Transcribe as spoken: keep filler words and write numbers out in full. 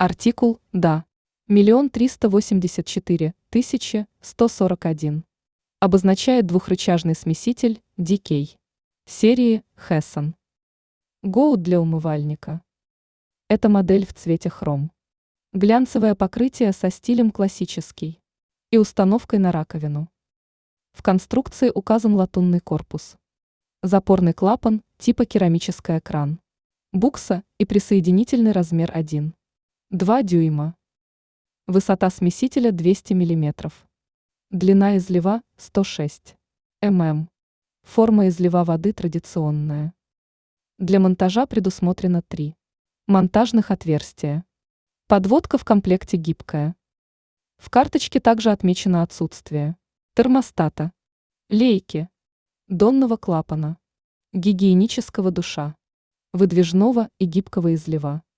Артикул «Да». Миллион триста восемьдесят четыре тысячи сто сорок один. Обозначает двухрычажный смеситель ди кей. Серии Хессон. Гоут для умывальника. Эта модель в цвете хром. Глянцевое покрытие со стилем классический. И установкой на раковину. В конструкции указан латунный корпус. Запорный клапан типа керамический кран. Букса и присоединительный размер один и два дюйма. Высота смесителя двести миллиметров. Длина излива сто шесть миллиметров. Форма излива воды традиционная. Для монтажа предусмотрено три монтажных отверстия. Подводка в комплекте гибкая. В карточке также отмечено отсутствие термостата, лейки, донного клапана, гигиенического душа, выдвижного и гибкого излива.